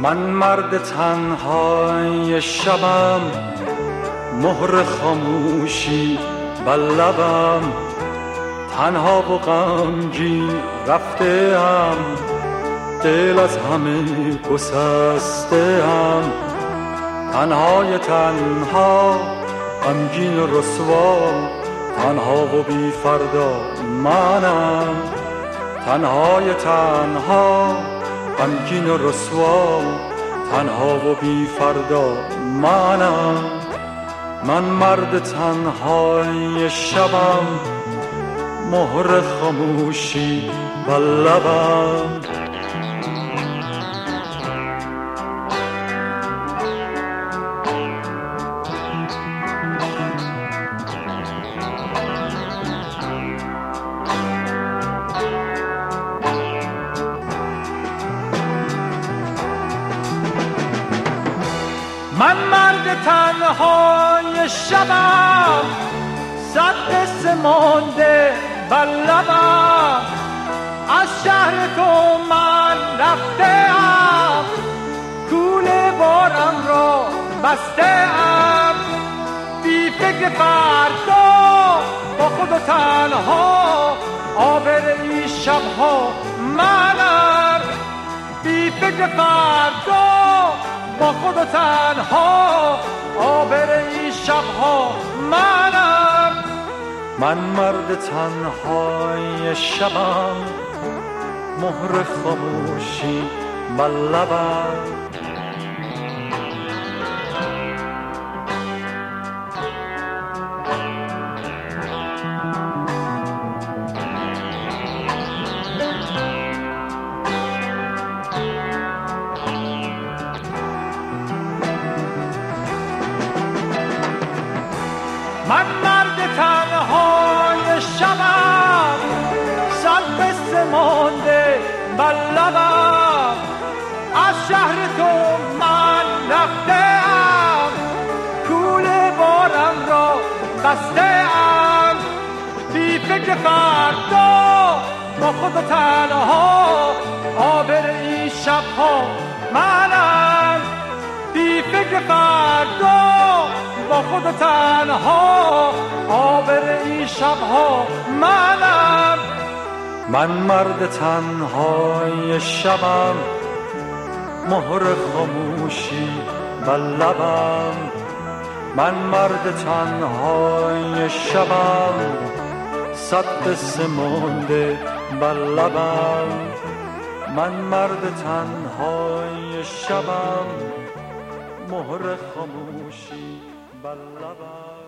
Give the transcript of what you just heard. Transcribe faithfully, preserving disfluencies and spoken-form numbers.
من مرد تنهای شبم، مهر خاموشی بر لبم، تنها و غمگین رفته ام، دل از همه گسسته ام، تنهای تنها غمگین و رسوا، تنها و بی فردا منم، تنهای تنها غمگین و رسوا، تنها و بی فردا منم. من مرد تنهای شبم، مهر خاموشی بر لبم. من مرد تنهای شبم، صد قصه مانده بر لبم، از شهر تو من رفته‌ام، کوله بارم را بسته‌ام، بی فکر فردا با خود و تنها، آبر این شبها منم، بی فکر فردا با خود و تنها، آبر این شبها منم. من مرد تنهای شبم، مهر خاموشی بر لبم. من مرد تنهای شبم، صد قصه مانده بر لبم، از شهر تو من رفته‌ام، کوله بارم را بسته‌ام، بی فکر فردا با خود و تنها، آبر این شبها منم، بی فکر فردا با خود و تنها، آبر این شبها منم. من مرد تنهای شبم، مهر خاموشی بر لبم. من مرد تنهای شبم، صد قصه مانده بر لبم. من مرد تنهای شبم، مهر خاموشی بر لبم.